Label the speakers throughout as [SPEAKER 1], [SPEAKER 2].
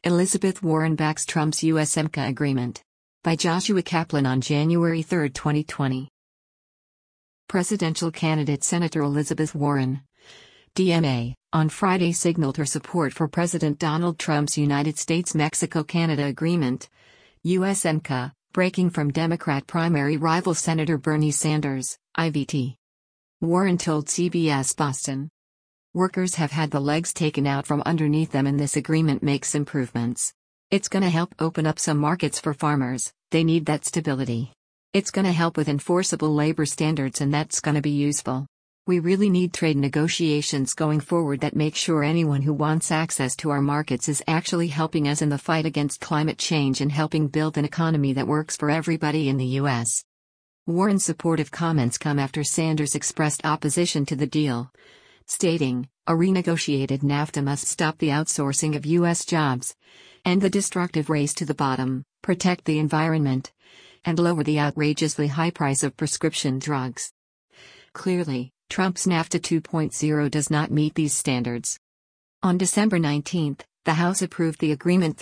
[SPEAKER 1] Elizabeth Warren backs Trump's USMCA agreement. By Joshua Kaplan on January 3, 2020. Presidential candidate Senator Elizabeth Warren, DMA, on Friday signaled her support for President Donald Trump's United States-Mexico-Canada Agreement, USMCA, breaking from Democrat primary rival Senator Bernie Sanders, IVT. Warren told CBS Boston. Workers have had the legs taken out from underneath them, and this agreement makes improvements. It's gonna help open up some markets for farmers, they need that stability. It's gonna help with enforceable labor standards, and that's gonna be useful. We really need trade negotiations going forward that make sure anyone who wants access to our markets is actually helping us in the fight against climate change and helping build an economy that works for everybody in the U.S. Warren's supportive comments come after Sanders expressed opposition to the deal, stating, "A renegotiated NAFTA must stop the outsourcing of U.S. jobs, end the destructive race to the bottom, protect the environment, and lower the outrageously high price of prescription drugs." Clearly, Trump's NAFTA 2.0 does not meet these standards. On December 19, the House approved the agreement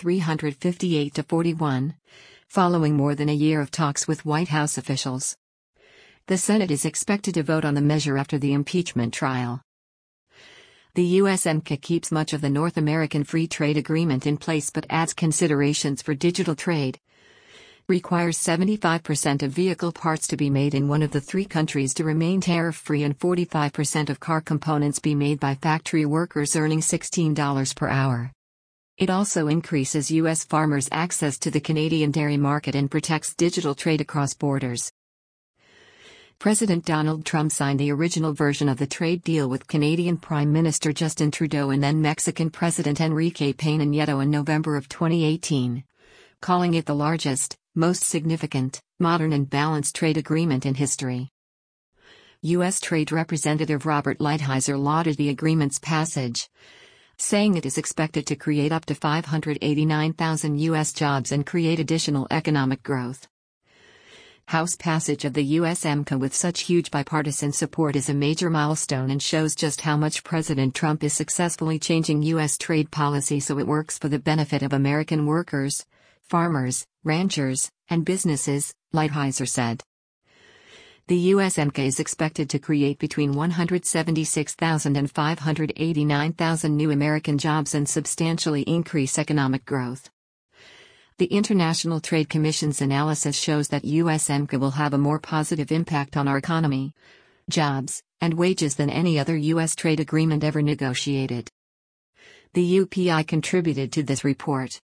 [SPEAKER 1] 358-41, following more than a year of talks with White House officials. The Senate is expected to vote on the measure after the impeachment trial. The USMCA keeps much of the North American Free Trade Agreement in place but adds considerations for digital trade. Requires 75% of vehicle parts to be made in one of the three countries to remain tariff-free and 45% of car components be made by factory workers earning $16 per hour. It also increases U.S. farmers' access to the Canadian dairy market and protects digital trade across borders. President Donald Trump signed the original version of the trade deal with Canadian Prime Minister Justin Trudeau and then Mexican President Enrique Peña Nieto in November of 2018, calling it the largest, most significant, modern and balanced trade agreement in history. U.S. Trade Representative Robert Lighthizer lauded the agreement's passage, saying it is expected to create up to 589,000 U.S. jobs and create additional economic growth. House passage of the USMCA with such huge bipartisan support is a major milestone and shows just how much President Trump is successfully changing U.S. trade policy so it works for the benefit of American workers, farmers, ranchers, and businesses, Lighthizer said. The USMCA is expected to create between 176,000 and 589,000 new American jobs and substantially increase economic growth. The International Trade Commission's analysis shows that USMCA will have a more positive impact on our economy, jobs, and wages than any other U.S. trade agreement ever negotiated. The UPI contributed to this report.